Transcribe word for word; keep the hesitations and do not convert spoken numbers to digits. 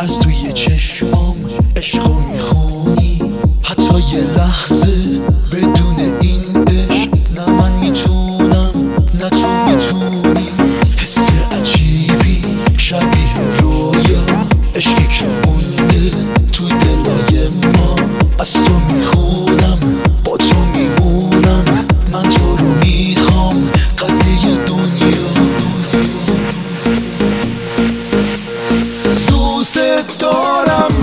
از توی چشمام عشقو میخونی، حتی یه لحظه بدون این عشق نه من میتونم نه تو میتونی. حس عجیبی شبیه رویا، عشقی که مونده تو دلای ما. از تو میخونم با تو میمونم، من تو رو میخوام قده دنیا. دوست دارم